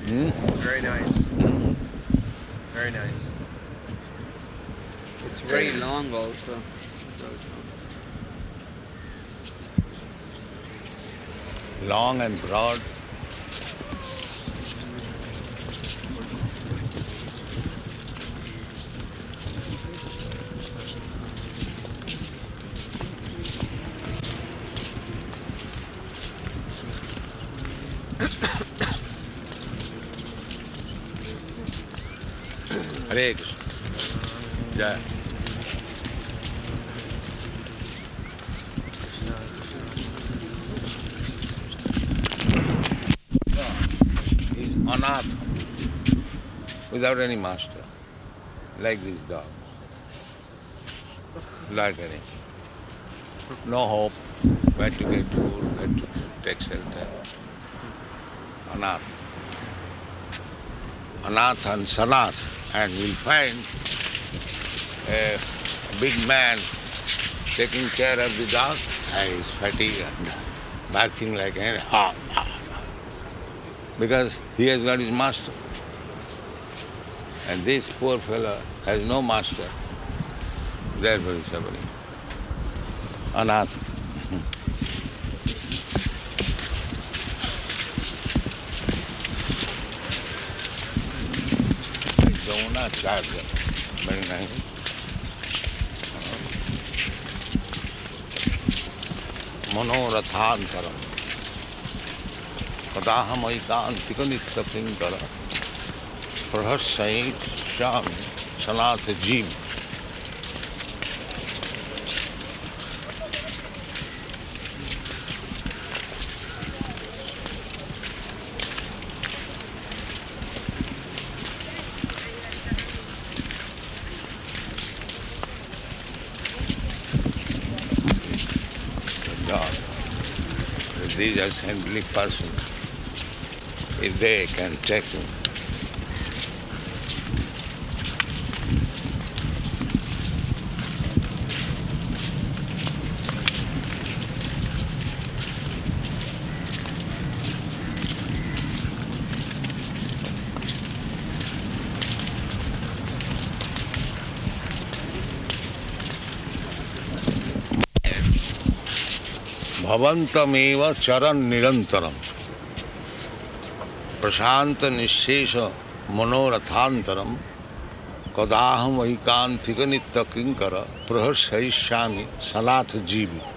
Hmm? Very nice. Very nice. It's very long also. Long and broad. Hare Krishna. Jai. Is anath, without any master, like these dogs. Like any. No hope, where to get food, where to take shelter. Anath. Anath and Sanath. And we'll find a big man taking care of the dog, and he's fatigued and barking like a because he has got his master. And this poor fellow has no master, therefore he's suffering. Anath. Don't charge them. Very nice. Manorathantaram. Kadaham aikantika nityakinkara. Prahasait shami sanatha jeev. God. These are saintly persons. If they can take him. Bhavantameva charan nirantaram. Prashanta nishesha manorathantaram. Kadaham aikantika nitya kinkara. Prahashaishyami sanatha jivit.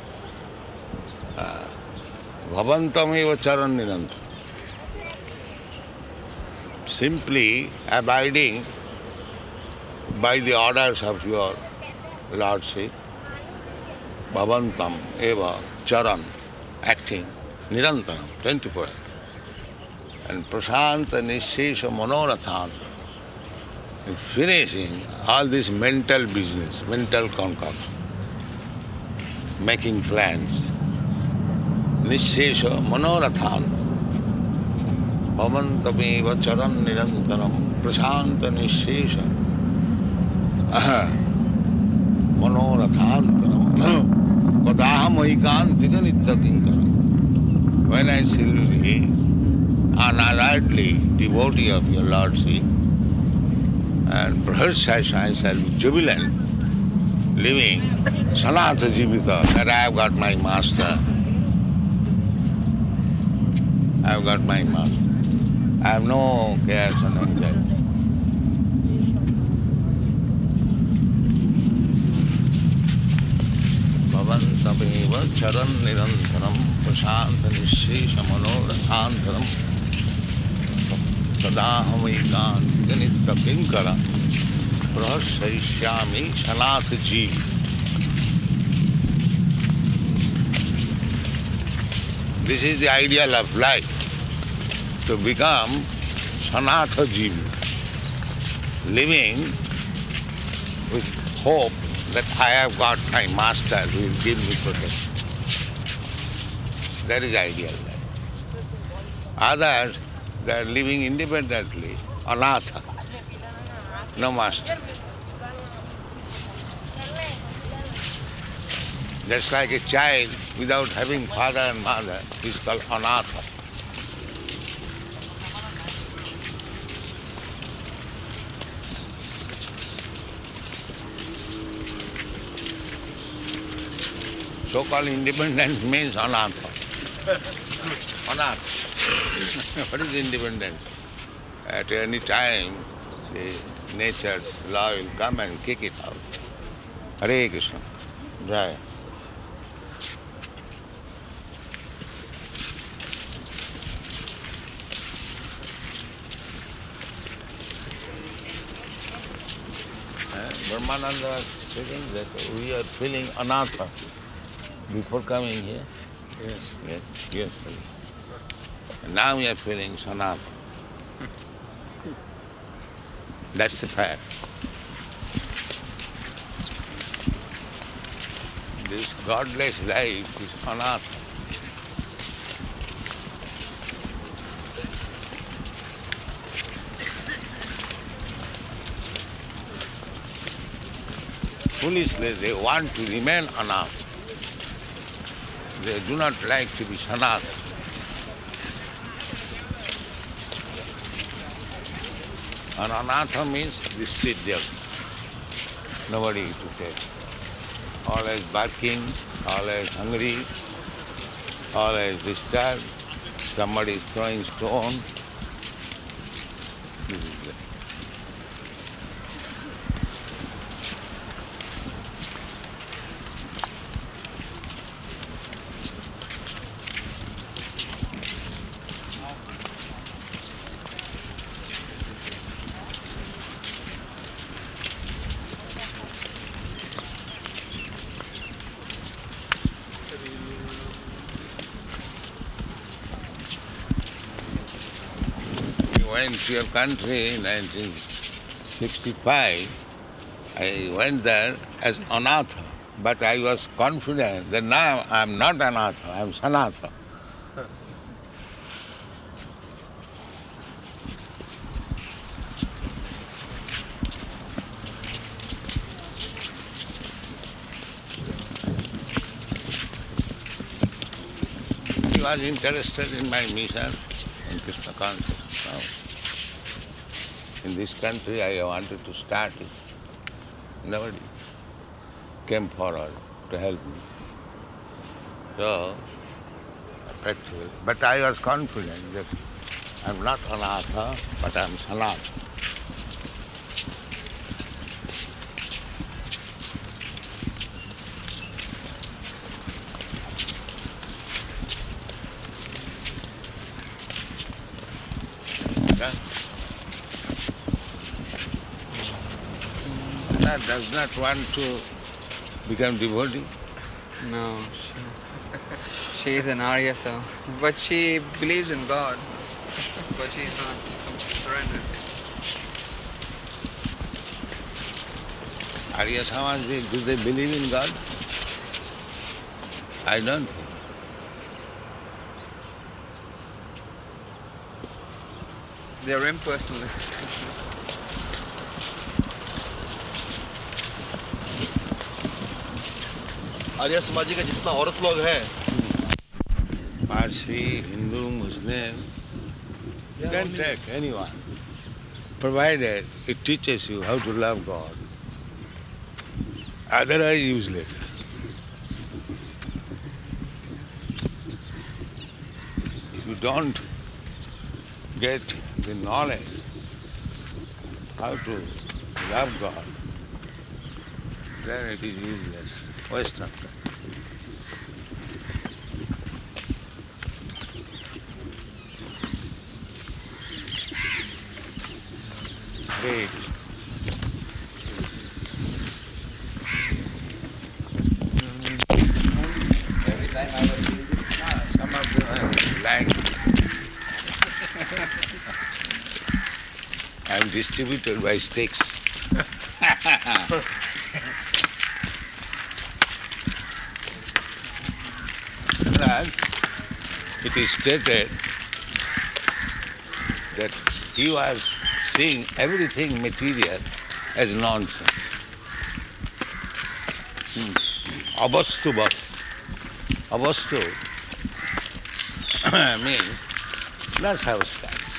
Bhavantameva charan nirantaram. Simply abiding by the orders of your Lordship. Bhavantam eva charan, acting, nirantaram, 24. And prasanta nishesha manorathan, finishing all this mental business, mental concoction, making plans. Nishesha manorathan, bhavantam eva charan nirantaram, prasanta nishesha manorathantaram. Kadaham aikantika nitya kinkara. When I shall be unalloyedly devotee of your Lordship, and perhaps I shall be jubilant, living sanatha jivita, that I have got my master. I have got my master. I have no cares and anxiety. Bhavantameva charan nirantaram prashanta nishesha manorathantaram tadaham aikantika nitya kinkara prahashaishyami sanatha jeev. This is the ideal of life, to become sanatha jeev, living with hope that I have got my master who will give me protection. That is ideal life. Others, they are living independently, anatha, no master. Just like a child without having father and mother is called anatha. so-called independence means anartha. Anartha. What is independence? At any time, the nature's law will come and kick it out. Hare Krishna. Jai. Brahmananda was saying that we are feeling anartha before coming here. Yes. Yes, yes. And now we are feeling sanatha. That's the fact. This godless life is anartha. Foolishly, they want to remain anartha. They do not like to be sanatha. And anartha means the street devil. Nobody to take. Always barking, always hungry, always disturbed. Somebody is throwing stone. This is it. Went to your country in 1965, I went there as anartha, but I was confident that now I am not anartha, I am sanatha. He was interested in my mission in Krishna consciousness. Now, in this country I wanted to start it. Nobody came forward to help me. So, actually, but I was confident that I am not anartha, but I am sanatha. Does not want to become devotee. No, she is an Arya, so. But she believes in God, but she is not surrendered. Arya Samaj, do they believe in God? I don't think. They are impersonal. आर्य समाजी का जितना औरत लोग हैं, Parsi, Hindu, Muslim, you can take anyone, provided it teaches you how to love God. Otherwise useless. If you don't get the knowledge how to love God, then it is useless, waste of time. Great. Every time I was doing this, some of them are lying. I am distributed by sticks. And it is stated that he was seeing everything material as nonsense. Avastu bhat. Avastu means not substance.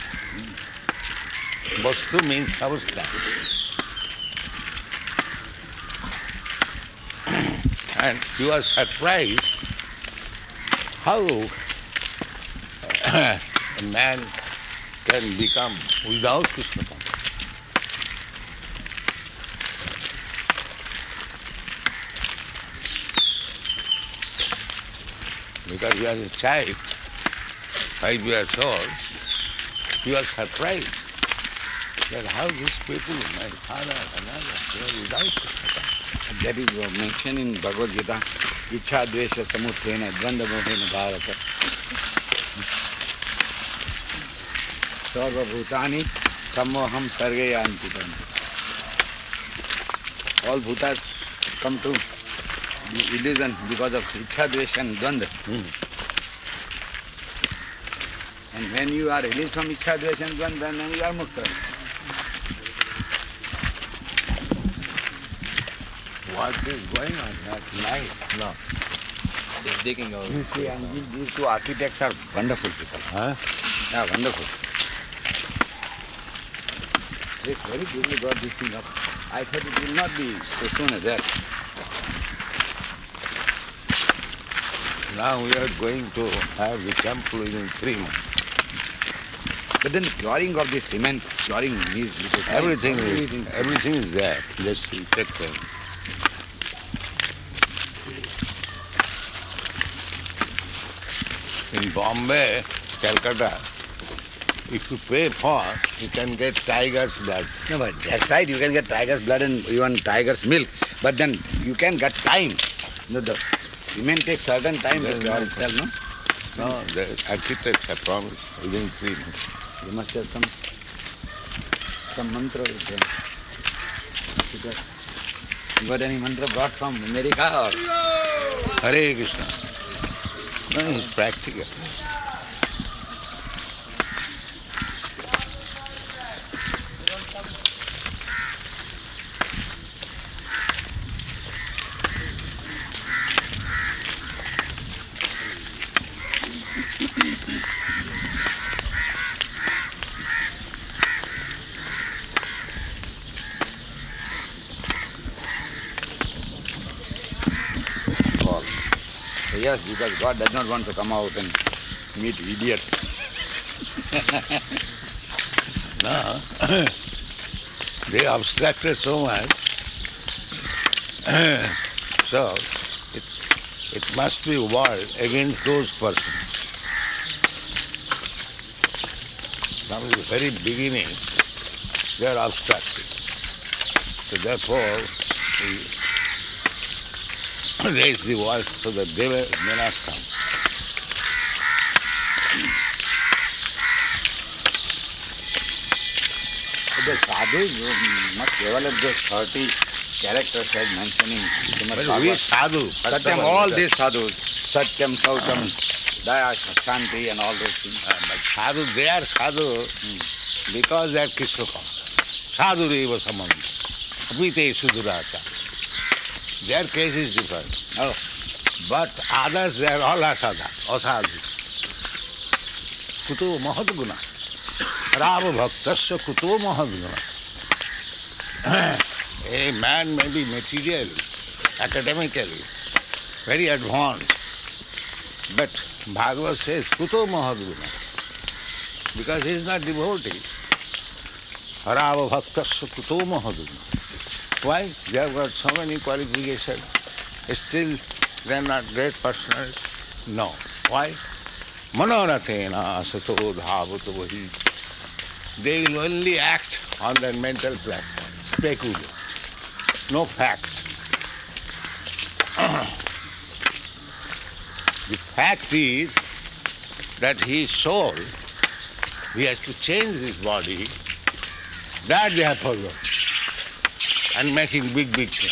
Vastu means substance. And you are surprised how a man can become without Krishna consciousness. Because you are a child, 5 years old, you are surprised that how these people, my father, another, they are without Krishna consciousness. That is mentioned in Bhagavad Gita, Ichha Dvesha Samuthena Dvanda Mohena Bharata. Sarva Bhutani Sammoham Sargayanti. All Bhutas come to the illusion because of Ichha Dvesha and Dvanda. And when you are released from Ichha Dvesha and Dvanda, then you are Mukta. What is going on at night? No. He's digging out. You see, and these two architects are wonderful people. Huh? Yeah, wonderful. They very quickly got this thing up. I thought it will not be so soon as that. Now we are going to have the temple within 3 months. But then curing of the cement, curing is because Everything is there. Just you take time. In Bombay, Calcutta, if you pay for, you can get tiger's blood. No, but that's right, you can get tiger's blood and even tiger's milk. But then you can get time. No, the cement takes certain time to cure itself, no? No, the architects have promised within 3 months. You must have some mantra with them. You got any mantra brought from America or? Hare Krishna. No, it's practical. Yes, because God does not want to come out and meet idiots. No. They abstracted so much. So, it must be war against those persons. From the very beginning, they are abstracted. So therefore, we raise the voice so that they may not come. The sadhus must develop those 30 characters as mentioning Srimad Well, we Bhagavad. sadhu. Satyam, all these sadhus, Satyam, Saucham, Daya, Shanti and all those things. But sadhu, they are sadhu because they are Krishna conscious. Sadhu reva samanta. Apite sudurata. Their case is different. Oh, But others, they are all asada, asadhu. Kuto mahadguna. Rava bhaktasya kuto mahadguna. A man may be materially, academically, very advanced, but Bhagavad says kuto mahadguna, because he is not devotee. Rava bhaktasya kuto mahadguna. Why? They have got so many qualifications. Still, they are not great personalities. No. Why? Manorathena asato dhavato vahi. They will only act on their mental platform, speculate. No fact. The fact is that his soul, he has to change his body. That they have forgotten. And making big things.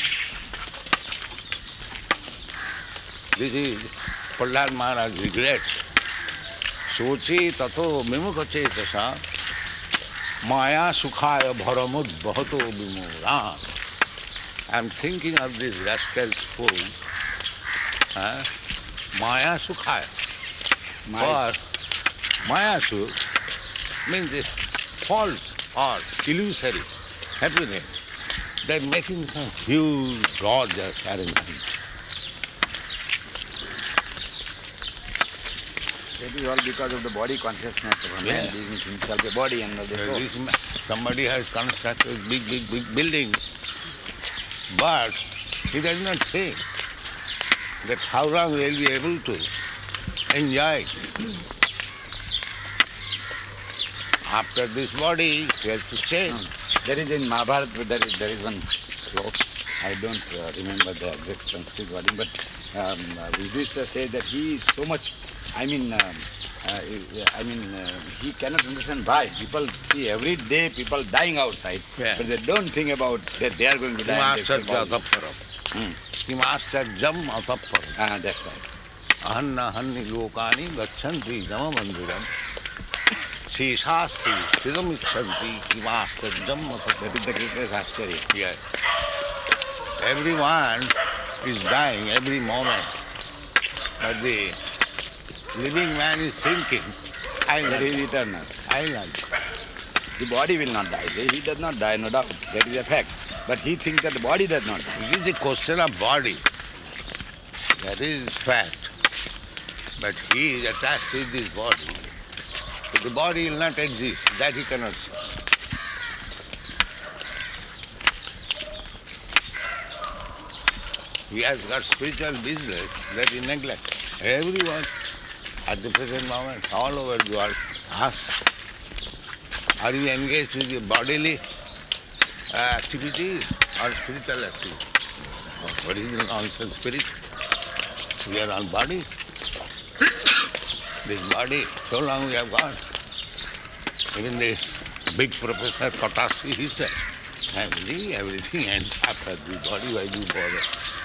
This is Prahlad Maharaj regrets. Sochi tato mimukha chetasa maya sukhaya bharamud bhato vimura. I am thinking of this rascal's fool. Maya sukhaya. Or maya sukh means this false or illusory happiness. They are making some huge gorgeous arrangement. It is all because of the body consciousness of a man Yeah. being himself a body and all this. Somebody has constructed big building, but he does not think that how long they will be able to enjoy. After this body, he has to change. There is in Mahabharata, there is one sloka. I don't remember the exact Sanskrit wording, but Yudhishthira says that he is so much. He cannot understand why people see every day people dying outside, Yeah. but they don't think about that they are going to die. and they Kimasarja fall. atapparam. Kimasarjam atapparam. That's right. Ahanna hanni lokani gachanti jama mandiram. Sishasti stidam ikshanti kimasarjam atapparam. That is the greatest Ashcharya. Yes. Everyone is dying every moment. But the living man is thinking, I'll That not is die. eternal. I'll not die. The body will not die. He does not die, no doubt. That is a fact. But he thinks that the body does not die. It is a question of body. That is fact. But he is attached with this body. But the body will not exist. That he cannot see. He has got spiritual business that he neglects. Everyone at the present moment, all over the world, asks, are you engaged with your bodily activities or spiritual activities? What is the nonsense spirit? We are all body. This body, so long we have got. Even the big professor Kotasi, he said, family, everything ends after the body, why do you bother?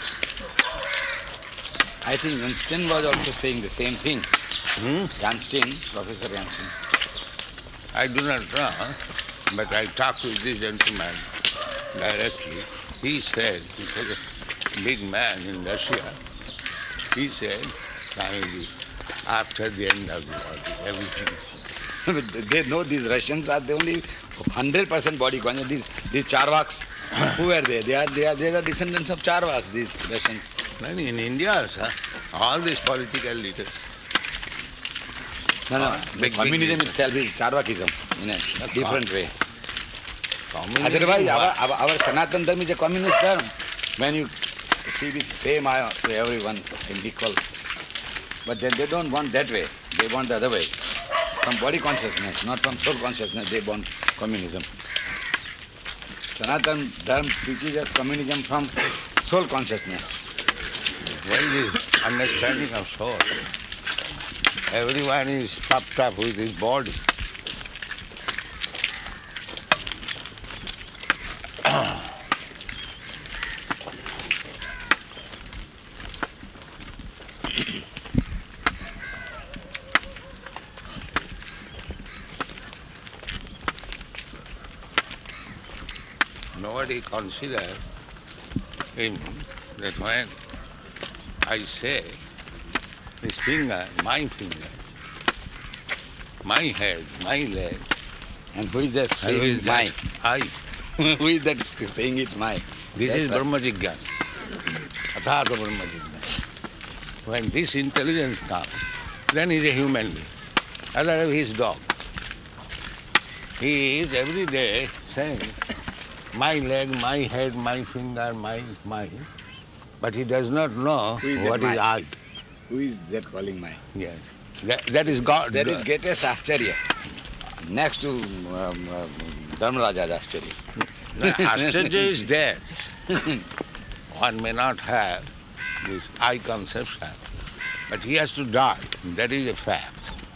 I think Einstein was also saying the same thing. Hmm? Einstein, Professor Einstein. I do not know, but I talked with this gentleman directly. He said, he was a big man in Russia. He said, finally, after the end of the body, everything. They know these Russians are the only 100% body conscious. These Charvaks, who are they? They are the descendants of Charvaks, these Russians. And in India also, all these political leaders. No. Big Communism leaders. itself is Charvakism in a different way. Communism, Otherwise, our Sanatan Dharma is a communist dharma. When you see the same eye to everyone in equal. But then they don't want that way. They want the other way. From body consciousness, not from soul consciousness, they want communism. Sanatan Dharma teaches us communism from soul consciousness. What is the understanding of soul? Everyone is puffed up with his body. Nobody considers him that when I say this finger, my head, my leg, And who is that who saying is it that? my? I. Who is that saying it my? This That's is right. Brahma Jigyasa. Athata Brahma Jigyasa. When this intelligence comes, then he is a human being. Otherwise he is dog. He is every day saying, my leg, my head, my finger, my, but he does not know Who is that what is my? I. Who is that calling my? Yes. That is God. That is greatest Ashcharya. Next to Dharmaraja's Ashcharya. Ashcharya is dead. One may not have this I conception, but he has to die. That is a fact.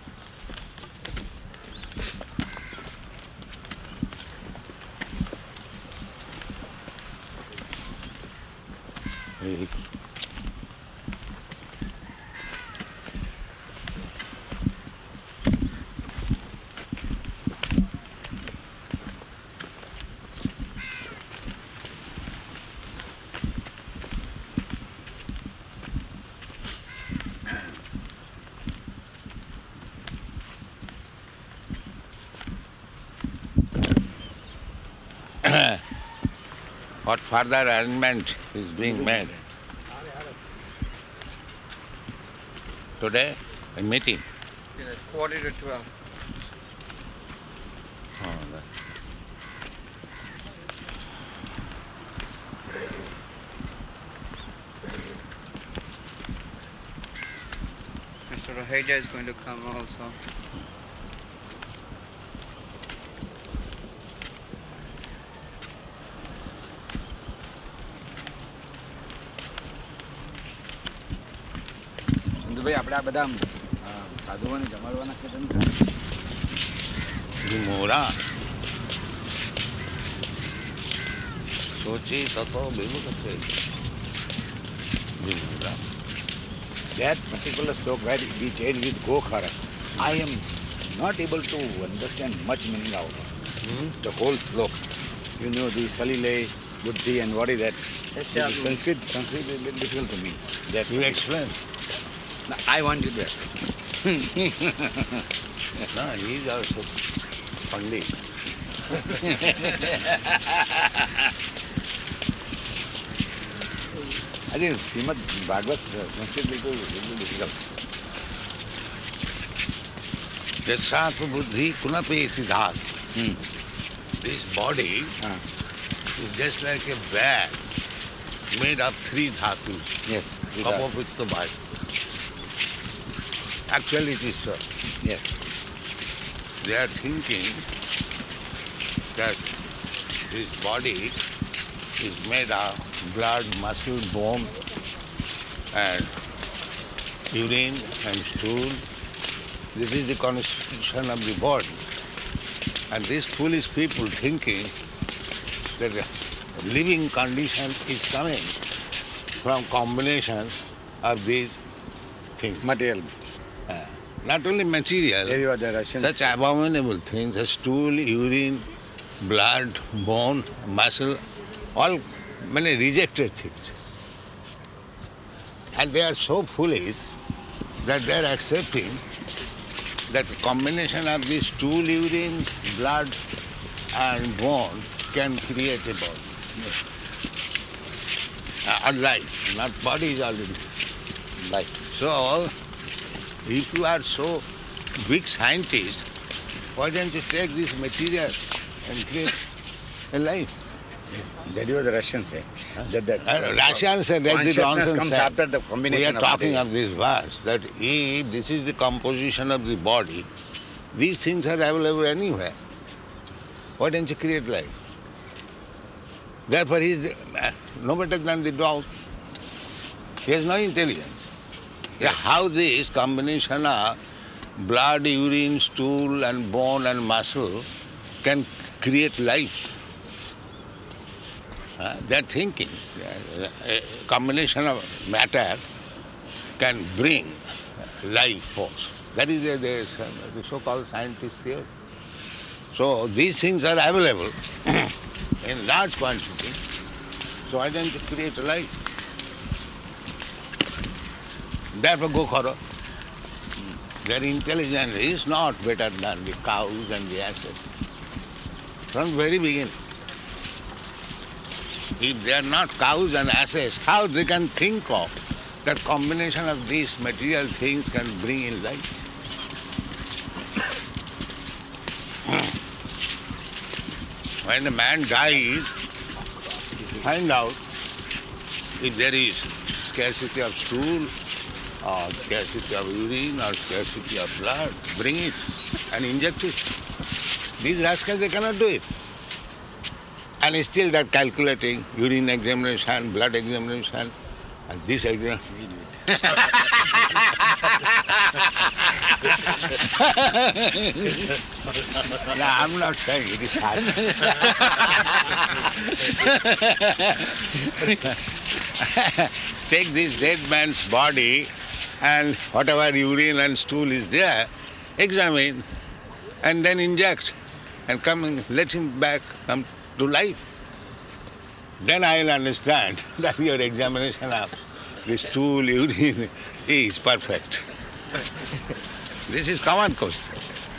What further arrangement is being made? Today, a meeting. 40 to 12. Oh, that. Mr. Raheja is going to come also. ભાઈ આપણે આ બધા સાધુઓને જમાડવાના છે તમે મોરા સોચી તો બિલકુલ છે મોરા. That particular slok where we change with Gokhara, I am not able to understand much meaning out of the whole slok. You know the Salile, Buddhi and what is that? Yes, Sanskrit is a little difficult to me. That You explain. No, I want you to explain. No, he is also Pandit. I think Srimad Bhagavad Sanskrit is a little difficult. Yasatva buddhi kunapeti dhāt. This body is just like a bag made of 3 dhatus. Yes. Kapha, pitta, vata. Actually it is so. Yes. They are thinking that this body is made of blood, muscle, bone, and urine and stool. This is the constitution of the body. And these foolish people thinking that the living condition is coming from combination of these things. Material. Not only material, There you are the Russians. such abominable things as stool, urine, blood, bone, muscle, all many rejected things. And they are so foolish that they are accepting that the combination of this stool, urine, blood and bone can create a body. Or life, not body is already life. So, if you are so big scientist, why don't you take this material and create a life? That you are the Russians say. That Russians said that the consciousness nonsense comes said. after the combination We are of talking the of this verse, that if this is the composition of the body, these things are available anywhere. Why don't you create life? Therefore he is no better than the dog. He has no intelligence. Yeah, how this combination of blood, urine, stool and bone and muscle can create life? They are thinking a combination of matter can bring life force. That is the so-called scientist theory. So these things are available in large quantity. So why don't you create a life? Therefore Gokhara, their intelligence is not better than the cows and the asses. From the very beginning. If they are not cows and asses, how they can think of that combination of these material things can bring in life? When a man dies, find out if there is scarcity of stool, or scarcity of urine, or scarcity of blood, bring it and inject it. These rascals, they cannot do it. And still they're calculating urine examination, blood examination, and this examination. No, I'm not saying it is hard. Take this dead man's body and whatever urine and stool is there, examine and then inject and come and let him back come to life. Then I will understand that your examination of the stool, urine is perfect. This is common question.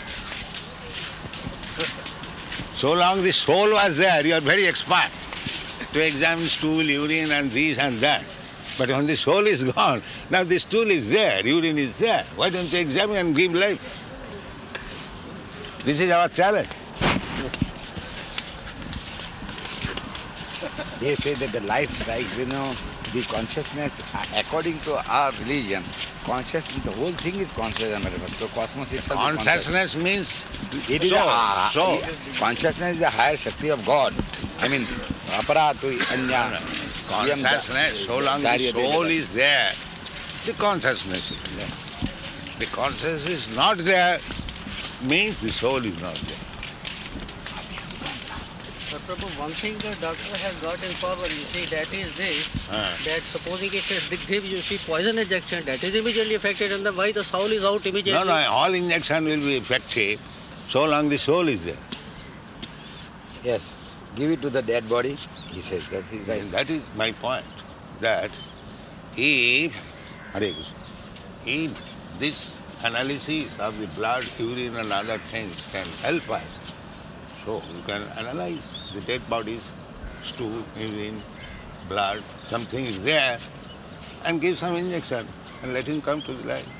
So long the soul was there, you are very expert to examine stool, urine and this and that. But when the soul is gone, now the stool is there, urine is there. Why don't you examine and give life? This is our challenge. They say that the life rise, the consciousness, according to our religion, consciousness, the whole thing is consciousness. The cosmos itself is Consciousness means it is consciousness is the higher Shakti of God. I mean, aparatu anya. consciousness, so long the soul is there, the consciousness is there. The consciousness is not there means the soul is not there. But Prabhu, one thing the doctor has got in power, you see, that is this, that supposing if it gives, you see, poison injection, that is immediately affected, and then why the soul is out immediately? No, all injection will be effective so long the soul is there. Yes. Give it to the dead body, he says. That is right. And that is my point, that if this analysis of the blood, urine and other things can help us, so you can analyze the dead bodies, stool, urine, blood, something is there, and give some injection and let him come to the light.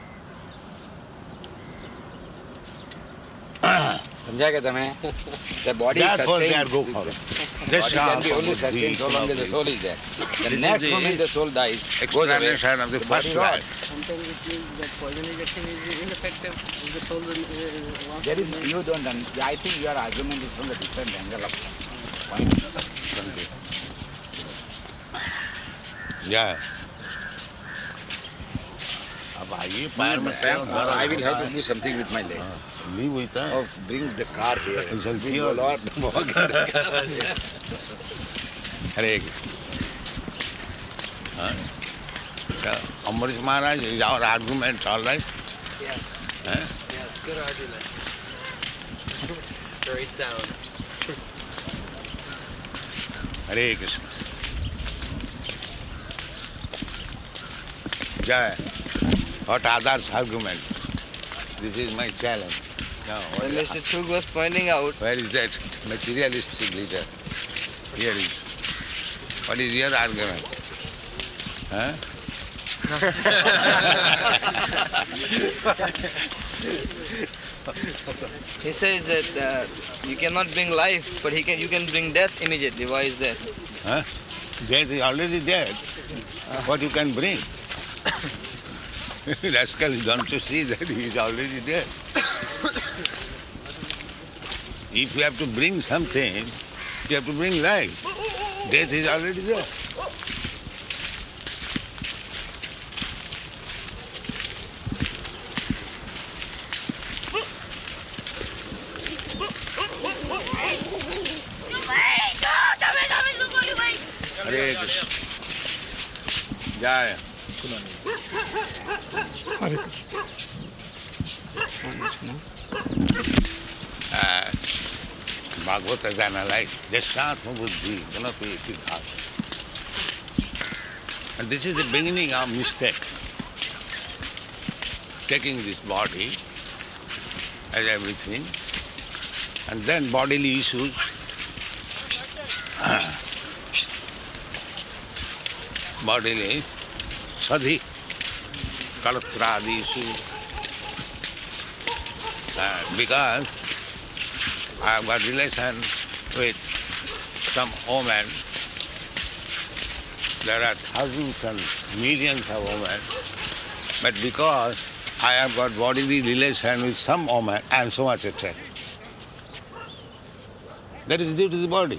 समझा क्या तुम्हें? The body is Therefore they are sustained. go for it. The body can be only sustained so long as the soul is there. The next moment the soul dies, goes away. Explanation of the first body life. rots. Sometimes it means that poison injection is ineffective if the soul wants There to is, live. you don't understand. I think your argument is from a different angle of point. Yeah. अब आइए पैर में पैर मारा I will have to do something with my leg. Leave with her. Oh, bring the car here. I shall We cure. go lot walk in the car. Hare Krishna. Amrish Maharaj is our argument, all right? Yes. Huh? Yes. Good argument. Very sound. Hare Krishna. Jai. What others' argument? This is my challenge. Now, When Mr. Chug was pointing out, where is that materialistic leader? Here is. What is your argument? Huh? he says that you cannot bring life, but you can bring death immediately. Why is that? Huh? Death is already dead. What you can bring? Rascal, don't you see that he is already dead? If you have to bring something, you have to bring life. Death is already there. Hare Krishna. Jaya. Bhagavata is analyzed. Deshatma buddhi, gunapi bhas. And this is the beginning of mistake. Taking this body as everything, and then bodily issues. Bodily, sadhi, kalatradi issues. Because I have got relation with some woman. There are thousands and millions of women, but because I have got bodily relation with some woman, I am so much attracted. That is due to the body.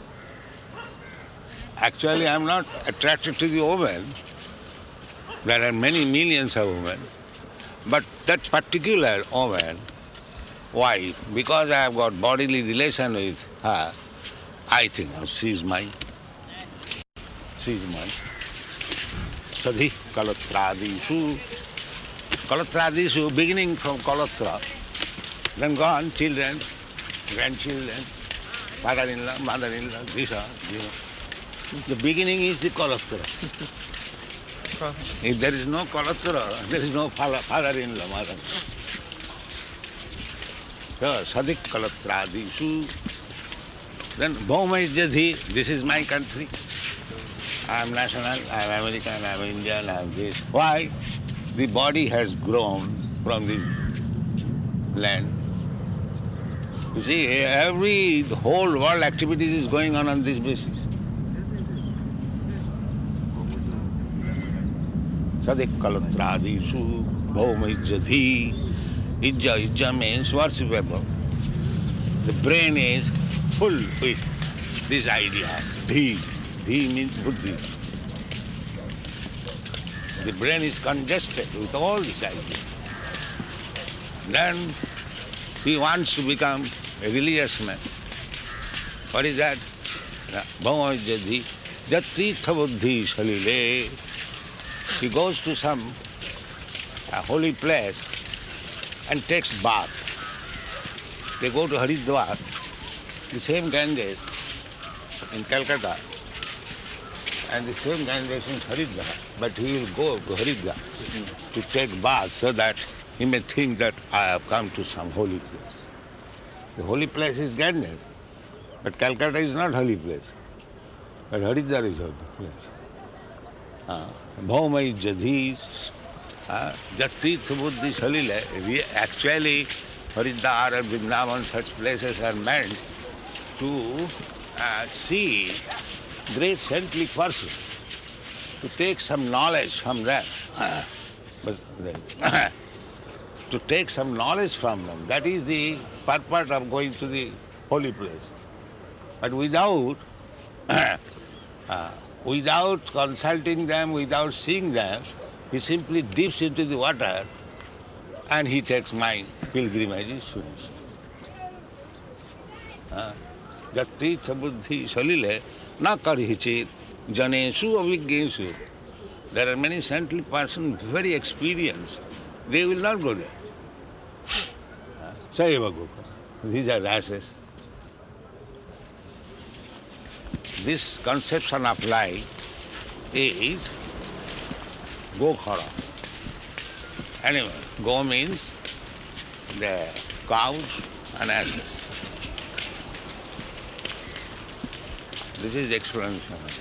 Actually, I am not attracted to the woman. There are many millions of women, but that particular woman, why? Because I have got bodily relation with her, I think she is mine. She is mine. Sadhi kalatradisu. Kalatradisu, beginning from kalatra, then gone, children, grandchildren, father-in-law, mother-in-law, these are. The beginning is the kalatra. If there is no kalatra, there is no father-in-law, mother-in-law. So, sadik kalatradisu. Then Bhoma is Jadhi, this is my country. I am national, I am American, I am Indian, I am this. Why? The body has grown from this land. You see, the whole world activities is going on this basis. Sadik kalatradisu bhauma ijjadhi. Ijja means worshipable. The brain is full with this idea. Dhi means buddhi. The brain is congested with all these ideas. Then he wants to become a religious man. What is that? Bhavamajjadhi jatitha buddhi salile. He goes to some holy place and takes bath. They go to Haridwar, the same Ganges in Calcutta, and the same Ganges in Haridwar, but he will go to Haridwar to take bath so that he may think that I have come to some holy place. The holy place is Ganges, but Calcutta is not holy place, but Haridwar is holy place. Bhaumai Jadhi, Jatirtha Buddhi Salile. Actually, Haridwar and Vrindavan, such places are meant to see great saintly persons, to take some knowledge from them. To take some knowledge from them. That is the purpose of going to the holy place. But without consulting them, without seeing them, he simply dips into the water and he takes my pilgrimage is finished. Jatirtha buddhi salile na karhichit janesu avijnesu. There are many saintly persons, very experienced. They will not go there. Saiva Goka. These are rashes. This conception of life is Gokhara. Anyway, Go means the cows and asses. This is the explanation of it.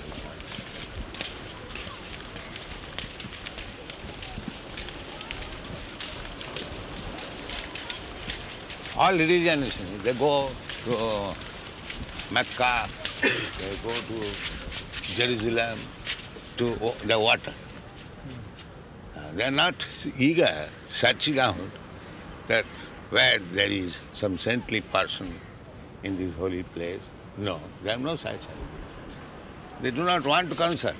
All religions, they go to Mecca, they go to Jerusalem, to the water. They are not eager, searching out that where there is some saintly person in this holy place. No, they have no such idea. They do not want to consult.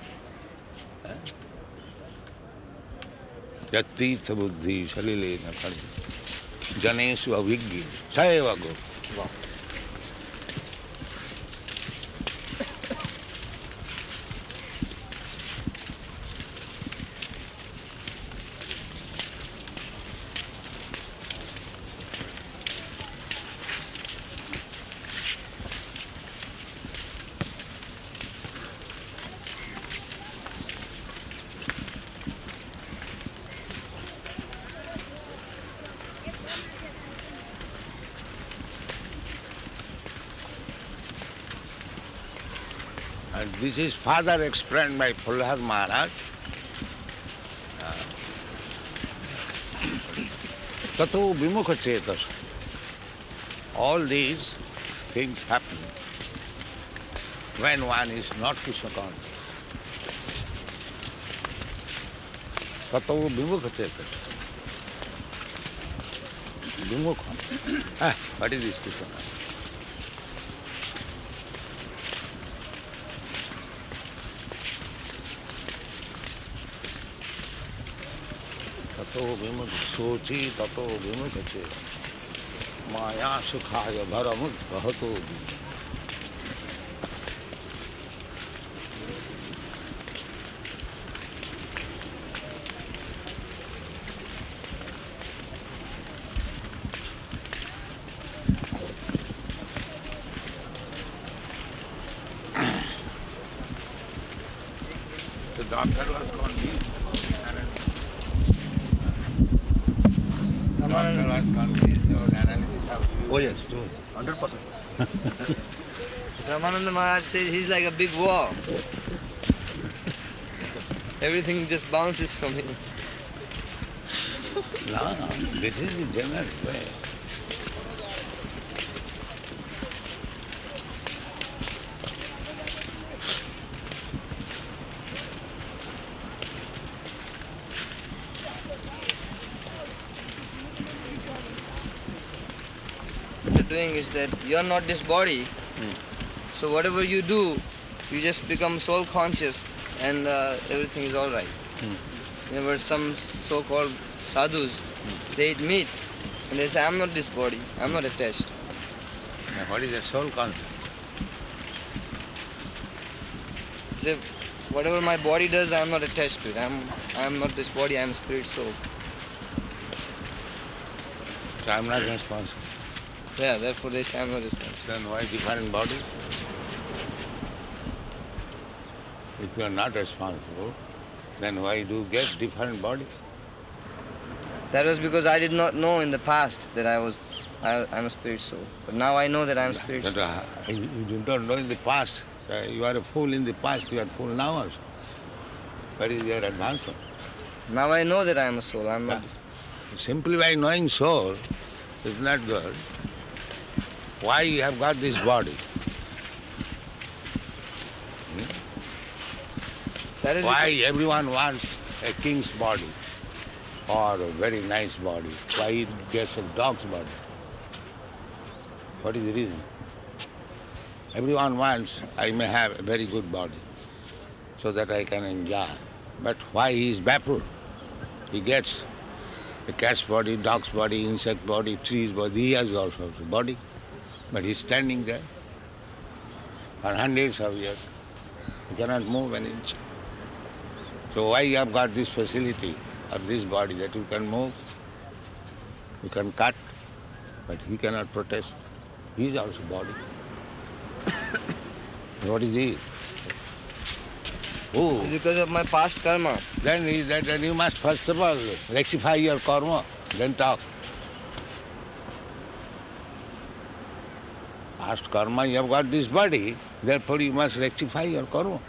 Jatirtha buddhi salile na kari. Janesu avijgi. Saiva go. And this is further explained by Prahlad Maharaj. Tato vimukha chetas. All these things happen when one is not Krishna conscious. Tato vimukha chetas. Vimukha. What is this Krishna consciousness? ततो विमुख सोची ततो विमुख चे माया सुखाय भरमुख कहतो The doctor was confused. Doctor was confused about analysis of you. Oh yes, 100%. Ramananda Maharaj says he's like a big wall. Everything just bounces from him. No, this is the general way. you're doing is that you're not this body. So whatever you do, you just become soul conscious and everything is alright. There were some so-called sadhus, they eat meat and they say, I'm not this body, I'm not attached. Now, what is that soul concept? They say, whatever my body does, I'm not attached to it. I'm not this body, I'm spirit soul. So I'm not responsible. Yeah, therefore they say I'm not responsible. Then why different bodies? If you are not responsible, then why do you get different bodies? That was because I did not know in the past that I'm a spirit soul. But now I know that I'm spirit soul. But, you do not know in the past. You are a fool in the past, you are a fool now also. What is your advancement? Now I know that I'm a soul, I'm not. Simply by knowing soul is not good. Why you have got this body? That is Why everyone wants a king's body or a very nice body? Why he gets a dog's body? What is the reason? Everyone wants, I may have a very good body so that I can enjoy. But why he is baffled? He gets a cat's body, dog's body, insect body, tree's body. He has also a body. But he's standing there for hundreds of years. He cannot move an inch. So why you have got this facility of this body that you can move, you can cut, but he cannot protest. He is also body. What is he? Oh, It's because of my past karma. then you must first of all rectify your karma, then talk. Past karma, you have got this body, therefore you must rectify your karma.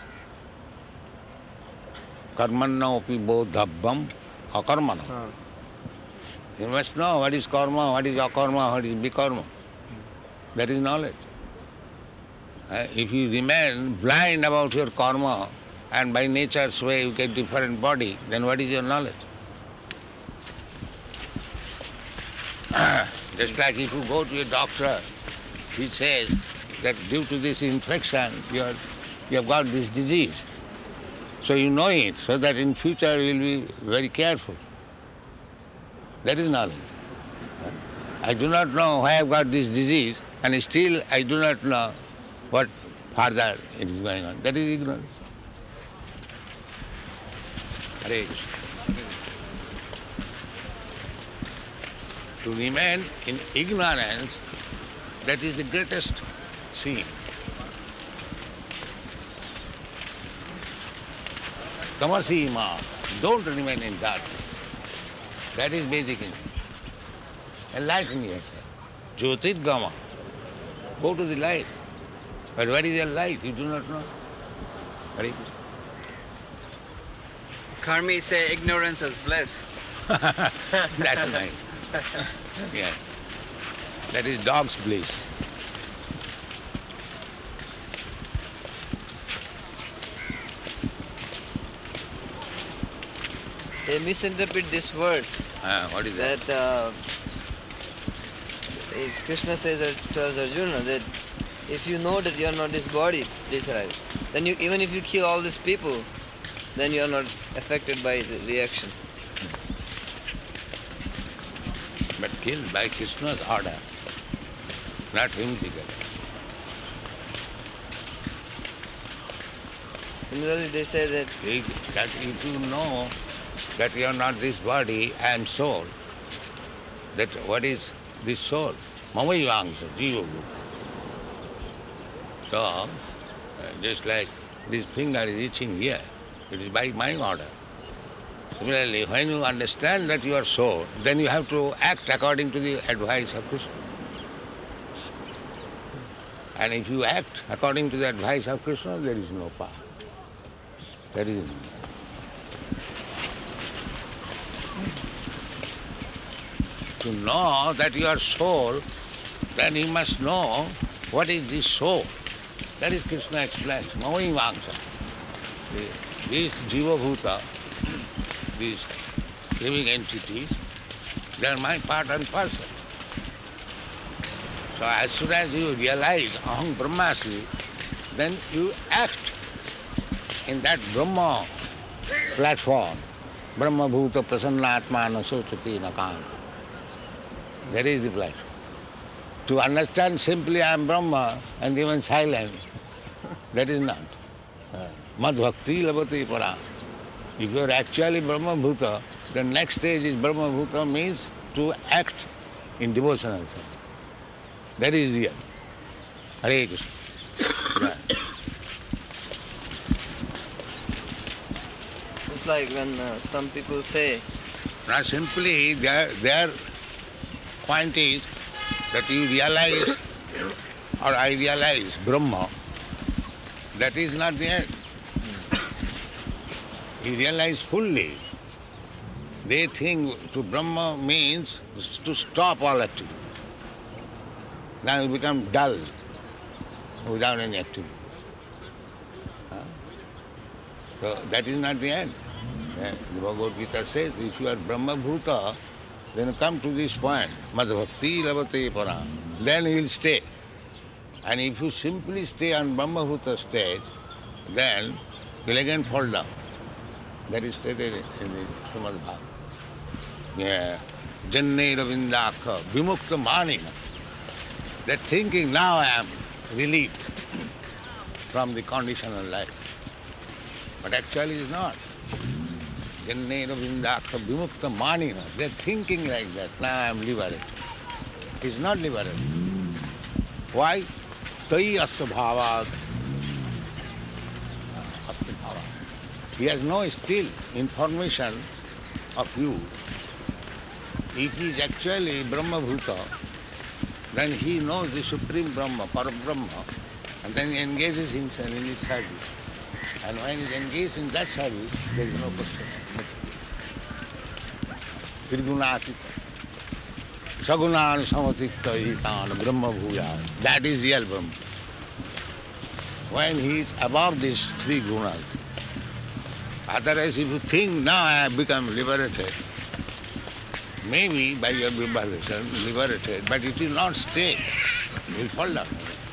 Karmanna opi bodhabvam akarmana. You must know what is karma, what is akarma, what is bikarma. That is knowledge. If you remain blind about your karma and by nature's way you get different body, then what is your knowledge? Just like if you go to a doctor, he says that due to this infection you have got this disease. So you know it, so that in future you will be very careful. That is knowledge. I do not know why I have got this disease, and still I do not know what further it is going on. That is ignorance. Hare Krishna. To remain in ignorance, that is the greatest sin. Tamasima, don't remain in darkness. That is basic in. Enlighten yourself. Jyotirgama. Go to the light. But what is your light? You do not know. Hare Krishna. Karmi say ignorance is bliss. That's nice. Yeah. That is dog's bliss. They misinterpret this verse What is that? that Krishna says or tells Arjuna that if you know that you are not this body, this right, then even if you kill all these people, then you are not affected by the reaction. But killed by Krishna's order, not whimsical. Similarly, they say that If you know that you are not this body, I am soul, that what is this soul? Mamayivangsa, jiva bhuta. So, just like this finger is itching here, it is by my order. Similarly, when you understand that you are soul, then you have to act according to the advice of Krishna. And if you act according to the advice of Krishna, there is no power. That is it. To know that you are soul, then you must know what is this soul. That is Krishna explains. Mamayivangsa. These jiva bhuta, these living entities, they are my part and parcel. So as soon as you realize Aham Brahmasmi, then you act in that Brahma platform. Brahma Bhuta Prasannatma Nasotati Nakanga. That is the platform. To understand simply I am Brahma and even silent, that is not. Mad Bhakti Labhati Para. If you are actually Brahma Bhuta, the next stage is Brahma Bhuta means to act in devotional service. That is real. Hare Krishna. Yeah. It's like when some people say, Now simply their point is that you realize or I realize Brahma, that is not the end. You realize fully. They think to Brahma means to stop all activity. Now you become dull without any activity. So that is not the end. The Bhagavad Gita says, if you are Brahma Bhuta, then come to this point, Mad Bhakti Labhate Para, then you will stay. And if you simply stay on Brahma Bhuta stage, then you will again fall down. That is stated in the Srimad Bhagavatam. Yeah. Janne Ravindakha, Vimukta Manina. That thinking now I am relieved from the conditional life. But actually it is not. Janne Ravindakha, Vimukta Manina. They are thinking like that. Now I am liberated. It is not liberated. Why? Tai asabhavad. Asabhavad. He has no still information of you. If he is actually Brahma Bhuta, then he knows the Supreme Brahma, Parabrahma, and then he engages himself in his service. And when he is engaged in that service, there is no question. Trigunatika. Sagunan samatikta ikan Brahma Bhuya. That is real Brahma. When he is above these three gunas. Otherwise, if you think now I have become liberated, maybe by your liberation, liberated, but it will not stay. You will fall down.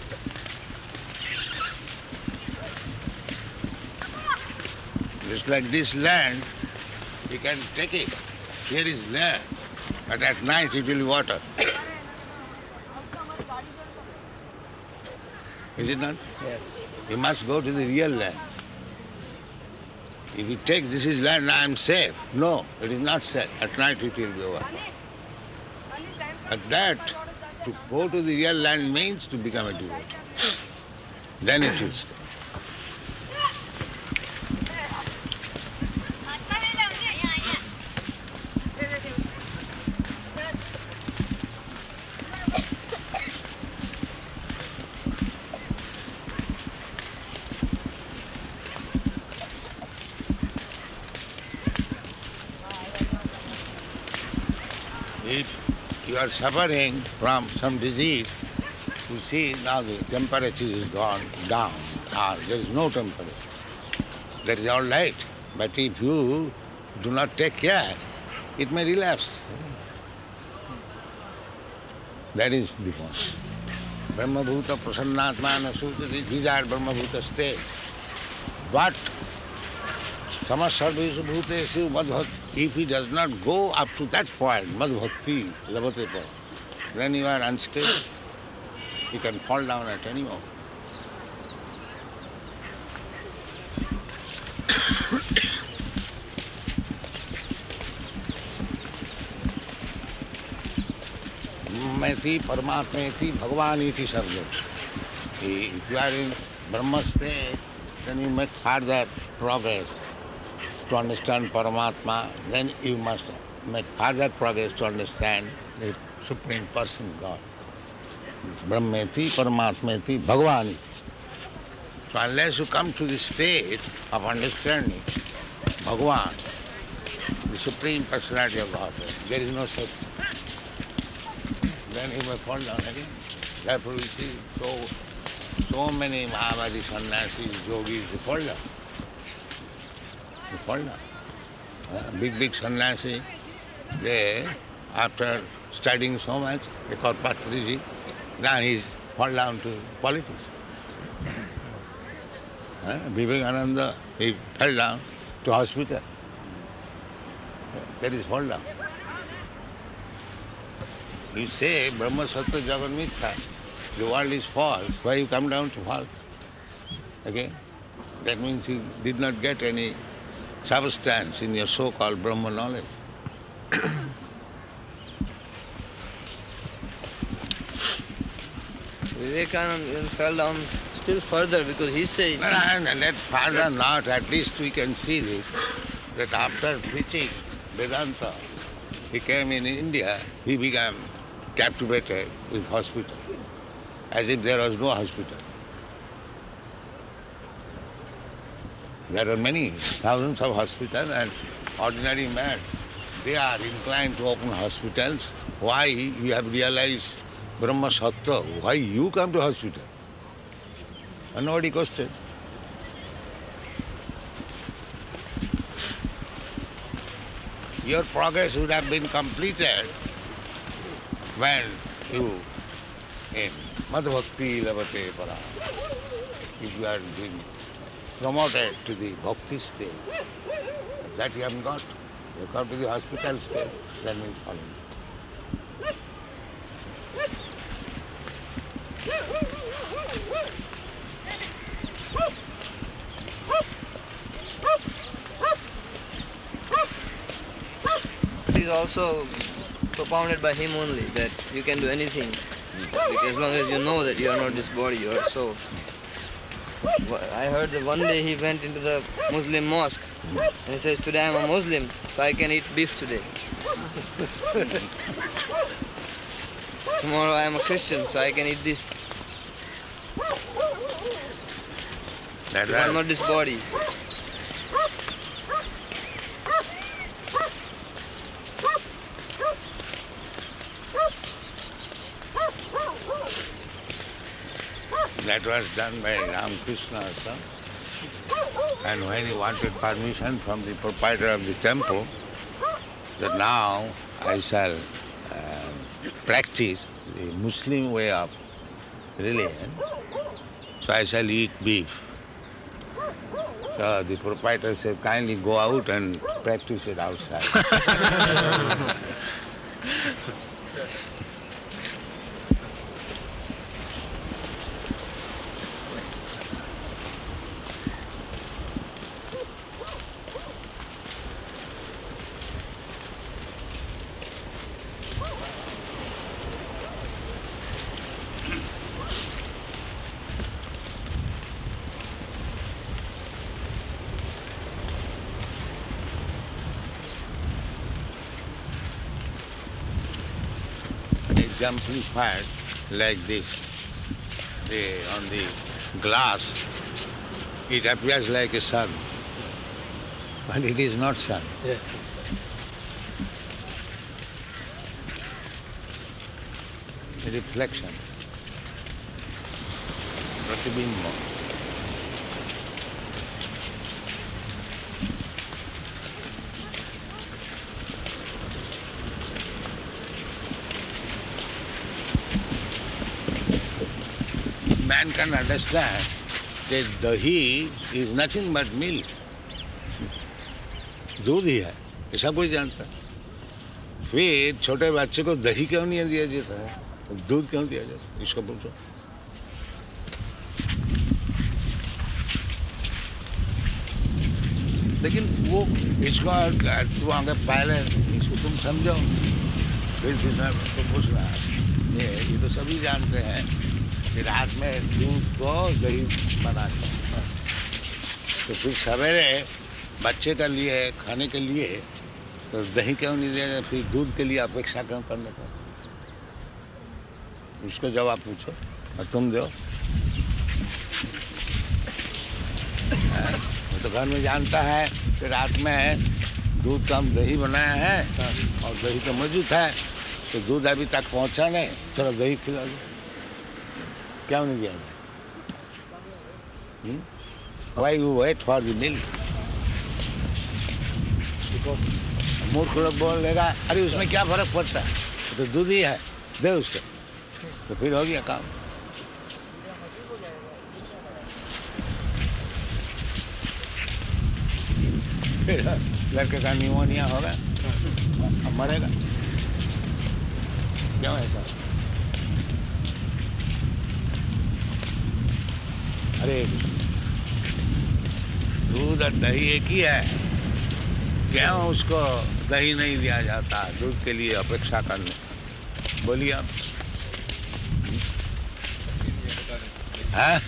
Just like this land, you can take it. Here is land, but at night it will be water. Is it not? yes, You must go to the real land. If you take this is land, I am safe. No, it is not safe. At night it will be over. But that, to go to the real land means to become a devotee. Then it will stay. If you are suffering from some disease, you see now the temperature is gone down. Now there is no temperature. That is all right. But if you do not take care, it may relapse. That is the point. Brahma Bhuta Prasannatmana Sutati, these are Brahma Bhuta state. But Samasarvesu Bhutesu Madhbhakti, if he does not go up to that point, Madhbhakti, Labhate Para, then you are unstable. You can fall down at any moment. Brahmeti, Paramatmeti, Bhagavaniti subject. If you are in Brahma state, then you make further progress to understand Paramatma, then you must make further progress to understand the Supreme Person, God. Brahmeti, Paramatmeti, Bhagavaniti. So unless you come to the state of understanding Bhagavan, the Supreme Personality of Godhead, there is no such. Then he may fall down again. Therefore we see so many Mahavadi sannyasis, yogis, they fall down. They fall down. Big sannyasi, they, after studying so much, they call Patriji, Now he's fall down to politics. Vivekananda, he fell down to hospital. That is fall down. You say Brahma Sattva Jagat Mithya, the world is false, why you come down to fall? Okay? That means you did not get any substance in your so-called Brahma knowledge. Vivekananda fell down still further because he said... And let further not, at least we can see this, that after preaching Vedanta, he came in India, he became captivated with hospital, as if there was no hospital. There are many, thousands of hospitals, and ordinary men, they are inclined to open hospitals. Why? You have realized Brahma Sattva. Why you come to hospital? And nobody questions. Your progress would have been completed when you, in Madhbhakti Lavate Para, if you are being promoted to the bhakti stage, that you have got. You come to the hospital stage, then we follow. It is also propounded by him only, that you can do anything, as long as you know that you are not this body, you are soul. I heard that one day he went into the Muslim mosque and he says, today I am a Muslim, so I can eat beef today. Tomorrow I am a Christian, so I can eat this. I am not this body. That was done by Ramakrishna also. And when he wanted permission from the proprietor of the temple, that now I shall practice the Muslim way of religion, so I shall eat beef. So the proprietor said, kindly go out and practice it outside. Exemplified like this. On the glass, it appears like a sun, but it is not sun. Yes. A reflection, pratibimba. Man can understand that dahi is nothing but milk. दूध ही है, ऐसा कोई जानता है। फिर छोटे बच्चे को दही क्यों नहीं दिया जाता है, दूध क्यों दिया जाता है, इसको पूछो। लेकिन वो इसको तू आगे पहले इसको तुम समझो, फिर तो पूछ रहा है। ये तो सभी जानते हैं कि रात में दूध को दही बना दिया, तो फिर सवेरे बच्चे के लिए खाने के लिए तो दही क्यों नहीं दिया जाए, फिर दूध के लिए अपेक्षा क्यों करने का, उसको जवाब पूछो और तुम दो। वो तो घर में जानता है कि रात में दूध का हम दही बनाया है और दही तो मौजूद है, तो दूध अभी तक पहुंचा नहीं, चलो दही खिला दो, क्यों नहीं दिया? Why you wait for the milk? मूर्ख लोग बोल लेगा, अरे उसमें क्या फर्क पड़ता है, तो दूध ही है, दे उसको। तो फिर हो गया काम। फिर लड़के का निमोनिया होगा, अब मरेगा। क्यों ऐसा? अरे दूध और दही एक ही है, क्यों उसको दही नहीं दिया जाता? दूध के लिए अपेक्षा करने, बोलिए आप। है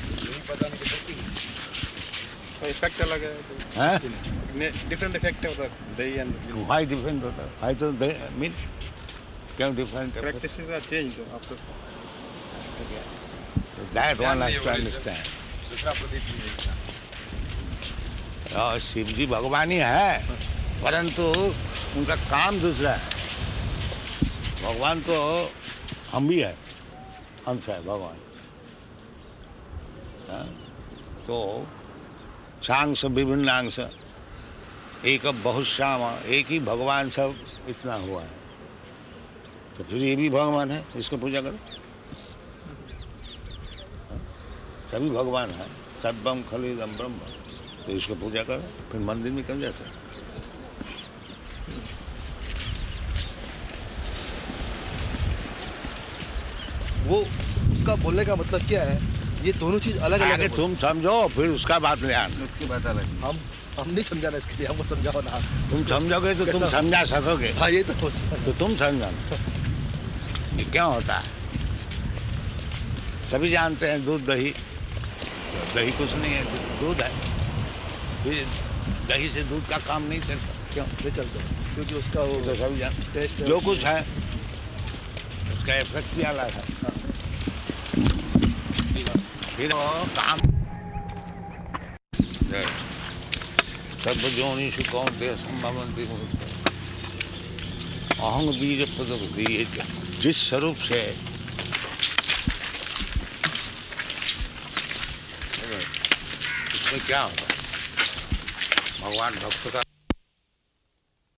इफेक्ट अलग है, डिफरेंट इफेक्ट है उधर दही एंड वाई डिफरेंट होता है? वाई तो मीन क्यों different? Practices are change after that one has to understand. दूसरा प्रदीप और शिव जी भगवान ही है, परंतु उनका काम दूसरा है। भगवान तो हम भी है, अंश है भगवान। हाँ? तो सांस विभिन्न अंश, एक बहुत श्याम, एक ही भगवान सब इतना हुआ है। तो फिर ये भी भगवान है, इसको पूजा करो। हाँ? सभी भगवान है, सर्वम खलिदम ब्रह्म, तो इसको पूजा करो, फिर मंदिर में क्यों जाते? वो उसका बोलने का मतलब क्या है, ये दोनों चीज अलग अलग आगे है। तुम समझो, फिर उसका बात ले आना। उसकी बात अलग। हम नहीं समझाना, इसके लिए हमको समझाओ ना। तुम समझोगे तो तुम समझा सकोगे। हाँ ये तो तुम समझाना ये क्यों होता है। सभी जानते हैं दूध दही, दही कुछ नहीं है, दूध है। फिर दही से दूध का काम नहीं चलता, क्यों नहीं चलता? क्योंकि उसका वो तो सभी जानते, टेस्ट जो कुछ है उसका इफेक्ट भी अलग है। फिर वो काम सर्वजोनिषु कौन्तेय सम्भवन्ति मुहूर्ते अहं बीज प्रदबुद्धि। जिस स्वरूप से उसमें क्या होगा, भगवान भक्त का